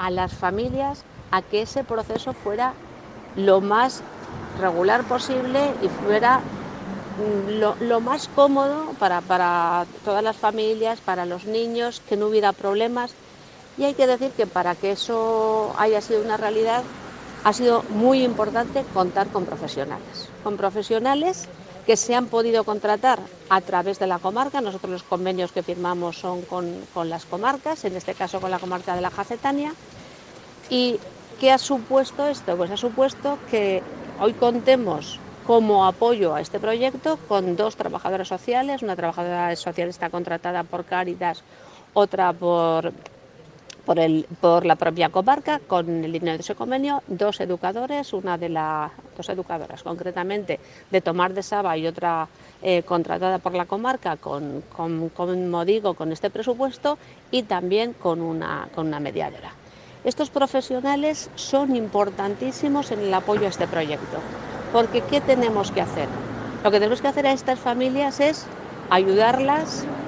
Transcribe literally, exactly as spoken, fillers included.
a las familias a que ese proceso fuera lo más regular posible y fuera lo, lo más cómodo para, para todas las familias, para los niños, que no hubiera problemas. Y hay que decir que para que eso haya sido una realidad ha sido muy importante contar con profesionales, con profesionales que se han podido contratar a través de la comarca. Nosotros los convenios que firmamos son con, con las comarcas, en este caso con la comarca de la Jacetania. ¿Y qué ha supuesto esto? Pues ha supuesto que hoy contemos como apoyo a este proyecto con dos trabajadoras sociales. Una trabajadora social está contratada por Cáritas, otra por, por, el, por la propia comarca, con el dinero de ese convenio, dos educadores, una de las dos educadoras concretamente de Tomar de Saba y otra eh, contratada por la comarca con, con, como digo, con este presupuesto, y también con una, con una mediadora. Estos profesionales son importantísimos en el apoyo a este proyecto, porque ¿qué tenemos que hacer? Lo que tenemos que hacer a estas familias es ayudarlas